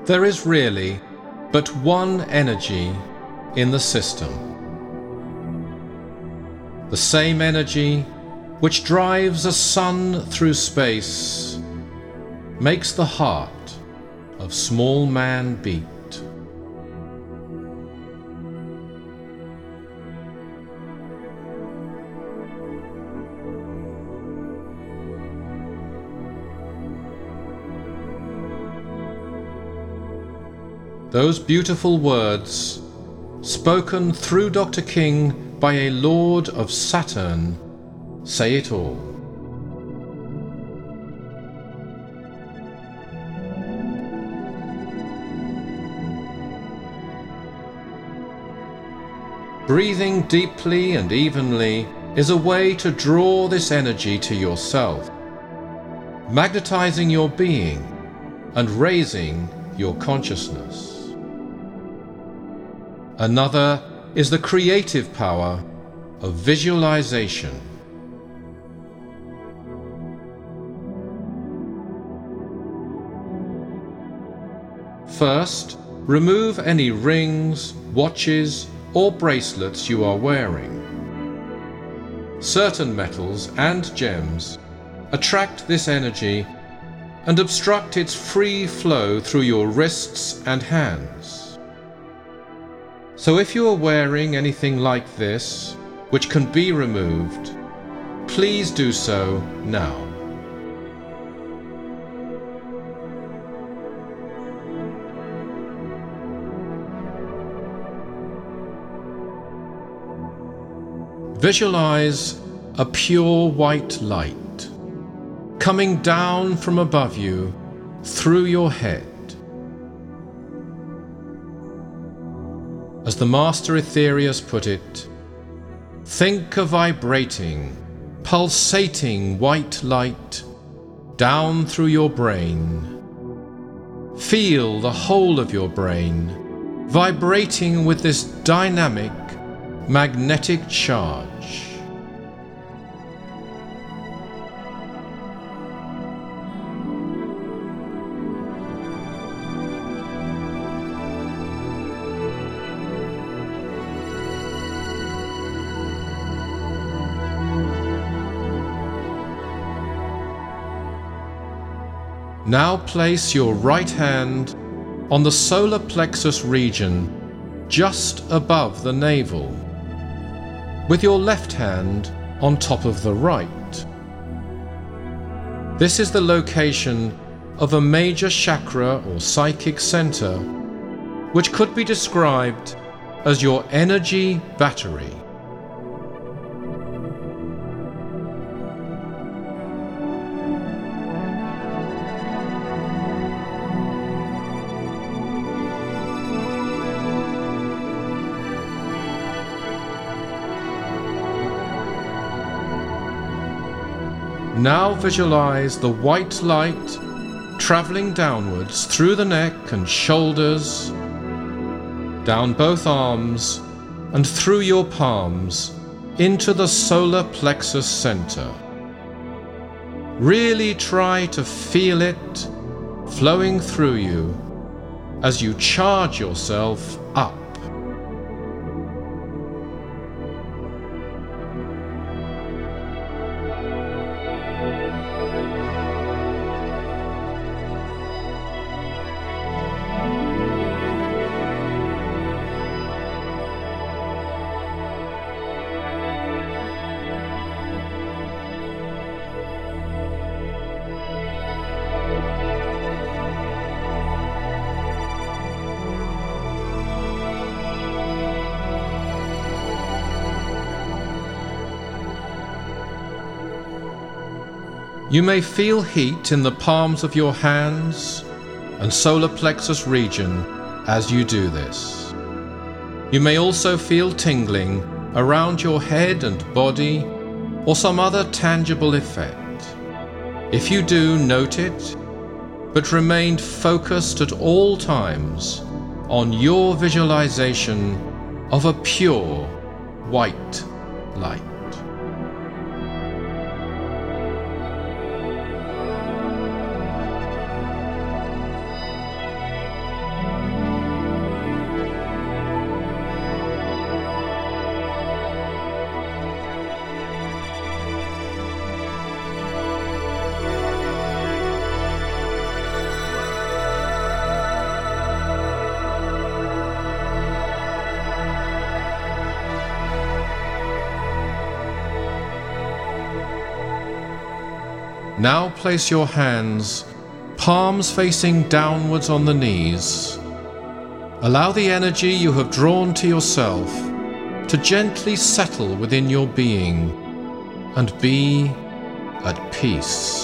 There is really but one energy in the system. The same energy which drives a sun through space makes the heart of small man beat. Those beautiful words, spoken through Dr. King by a lord of Saturn, say it all. Breathing deeply and evenly is a way to draw this energy to yourself, magnetizing your being and raising your consciousness. Another is the creative power of visualization. First, remove any rings, watches, or bracelets you are wearing. Certain metals and gems attract this energy and obstruct its free flow through your wrists and hands. So if you are wearing anything like this, which can be removed, please do so now. Visualize a pure white light coming down from above you through your head. As the Master Aetherius put it, think a vibrating, pulsating white light down through your brain. Feel the whole of your brain vibrating with this dynamic, magnetic charge. Now place your right hand on the solar plexus region just above the navel, with your left hand on top of the right. This is the location of a major chakra or psychic center, which could be described as your energy battery. Now visualize the white light traveling downwards through the neck and shoulders, down both arms and through your palms into the solar plexus center. Really try to feel it flowing through you as you charge yourself up. You may feel heat in the palms of your hands and solar plexus region as you do this. You may also feel tingling around your head and body or some other tangible effect. If you do, note it, but remain focused at all times on your visualization of a pure white light. Now place your hands, palms facing downwards on the knees. Allow the energy you have drawn to yourself to gently settle within your being and be at peace.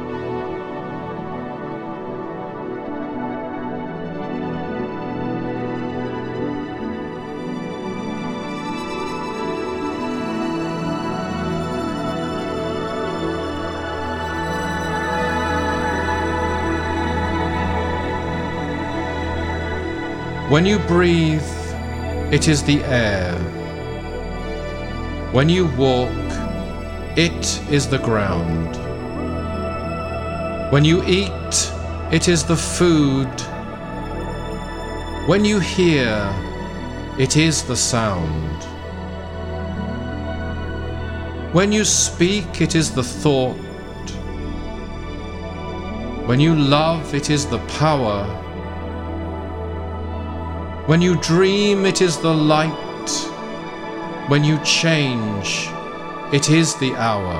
When you breathe, it is the air. When you walk, it is the ground. When you eat, it is the food. When you hear, it is the sound. When you speak, it is the thought. When you love, it is the power. When you dream, it is the light. When you change, it is the hour.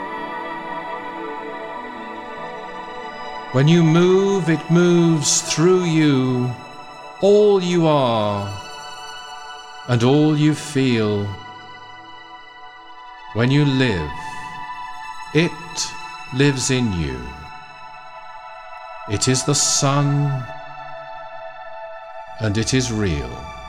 When you move, it moves through you, all you are and all you feel. When you live, it lives in you. It is the sun, and it is real.